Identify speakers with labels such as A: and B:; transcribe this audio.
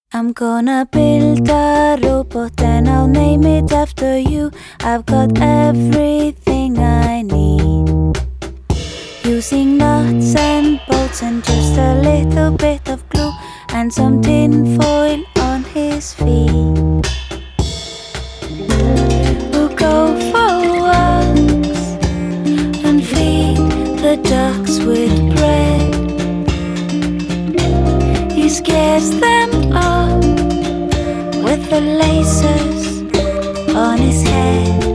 A: I'm gonna build a robot and I'll name it after you. I've got everything I need, using nuts and bolts and just a little bit of glue and some tin foil on his feet. We'll go for walks and feed the ducks with bread. He scares them off with the lasers on his head.